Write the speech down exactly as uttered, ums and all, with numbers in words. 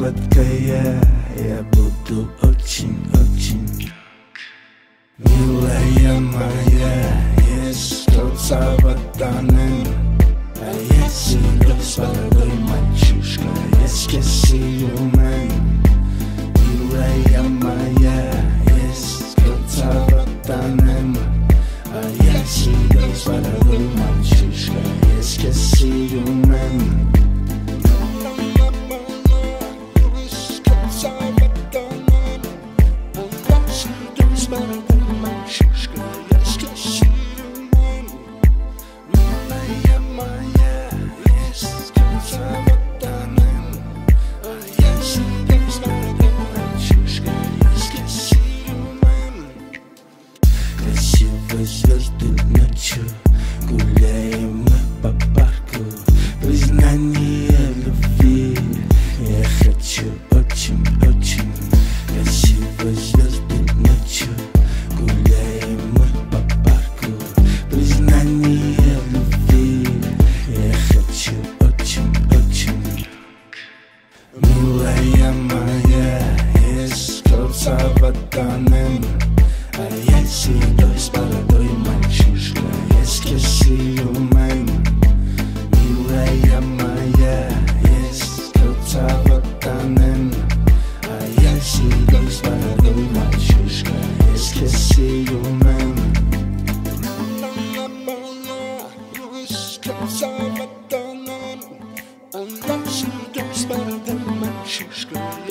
сладкая, я буду очень-очень. Милая моя, есть тот саватанен, а есть игрок молодой мальчишка, есть кисиюмен. Милая моя, есть тот саватанен, а есть игрок молодой мальчишка, есть кисиюмен. Красивые звезды ночью, гуляем мы по парку. Признание любви я хочу очень-очень. Красивые звезды ночью, гуляем мы по парку. Признание любви я хочу очень-очень. Милая моя, есть тот саватанен, а есть идой с бородой мальчишка, есть кисиюмен. Милая моя, есть тот саватанен, а есть идой с бородой мальчишка, есть кисиюмен. Милая моя, есть тот саватанен, а есть идой с бородой мальчишка.